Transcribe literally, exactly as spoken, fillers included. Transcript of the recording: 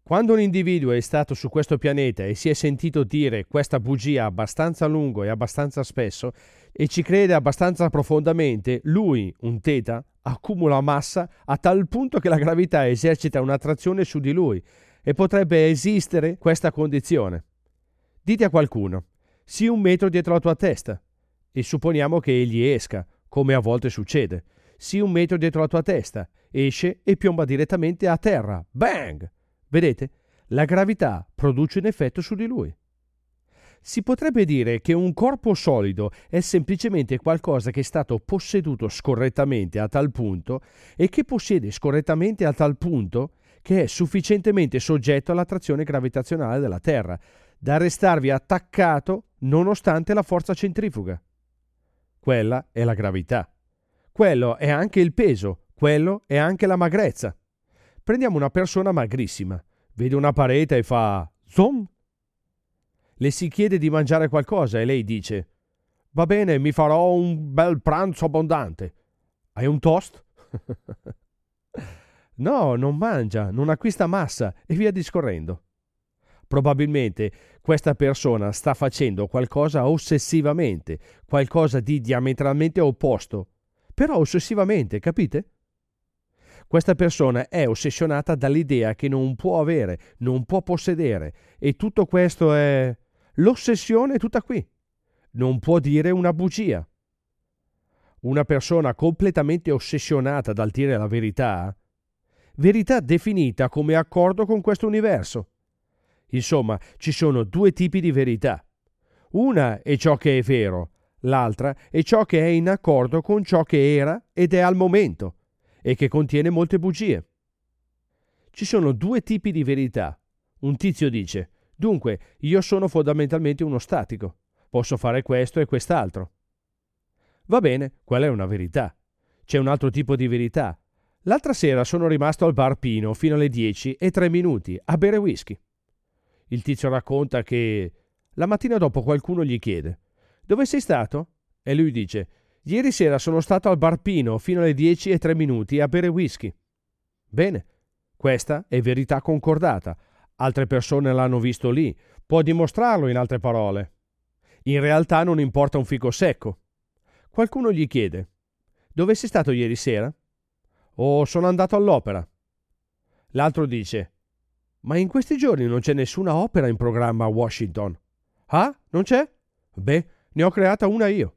Quando un individuo è stato su questo pianeta e si è sentito dire questa bugia abbastanza a lungo e abbastanza spesso e ci crede abbastanza profondamente, lui, un teta, accumula massa a tal punto che la gravità esercita un'attrazione su di lui e potrebbe esistere questa condizione. Dite a qualcuno, sii un metro dietro la tua testa e supponiamo che egli esca, come a volte succede. Sii un metro dietro la tua testa, esce e piomba direttamente a terra. Bang! Vedete? La gravità produce un effetto su di lui. Si potrebbe dire che un corpo solido è semplicemente qualcosa che è stato posseduto scorrettamente a tal punto e che possiede scorrettamente a tal punto che è sufficientemente soggetto all'attrazione gravitazionale della Terra da restarvi attaccato nonostante la forza centrifuga. Quella è la gravità. Quello è anche il peso, quello è anche la magrezza. Prendiamo una persona magrissima, vede una parete e fa zoom. Le si chiede di mangiare qualcosa e lei dice: va bene, mi farò un bel pranzo abbondante. Hai un toast? No, non mangia, non acquista massa e via discorrendo. Probabilmente questa persona sta facendo qualcosa ossessivamente, qualcosa di diametralmente opposto, però ossessivamente, capite? Questa persona è ossessionata dall'idea che non può avere, non può possedere, e tutto questo è... l'ossessione è tutta qui. Non può dire una bugia. Una persona completamente ossessionata dal dire la verità, verità definita come accordo con questo universo. Insomma, ci sono due tipi di verità. Una è ciò che è vero, l'altra è ciò che è in accordo con ciò che era ed è al momento, e che contiene molte bugie. Ci sono due tipi di verità. Un tizio dice: dunque, io sono fondamentalmente uno statico, posso fare questo e quest'altro. Va bene, quella è una verità. C'è un altro tipo di verità. L'altra sera sono rimasto al bar Pino fino alle dieci e tre minuti a bere whisky. Il tizio racconta che la mattina dopo qualcuno gli chiede: dove sei stato? E lui dice: ieri sera sono stato al bar Pino fino alle dieci e tre minuti a bere whisky. Bene, questa è verità concordata. Altre persone l'hanno visto lì. Può dimostrarlo, in altre parole. In realtà non importa un fico secco. Qualcuno gli chiede: dove sei stato ieri sera? Oh, sono andato all'opera. L'altro dice: ma in questi giorni non c'è nessuna opera in programma a Washington. Ah, non c'è? Beh, ne ho creata una io.